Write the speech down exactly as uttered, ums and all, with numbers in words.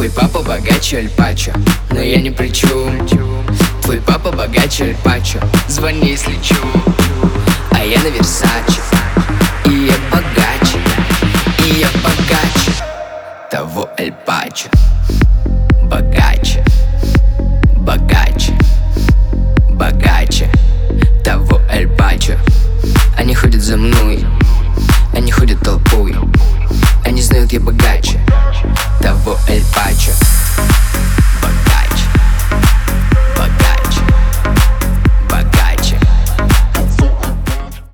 Твой папа богаче Аль Пачо, но я ни при чем. Твой папа богаче Аль Пачо, звони, если чё. А я на Версаче.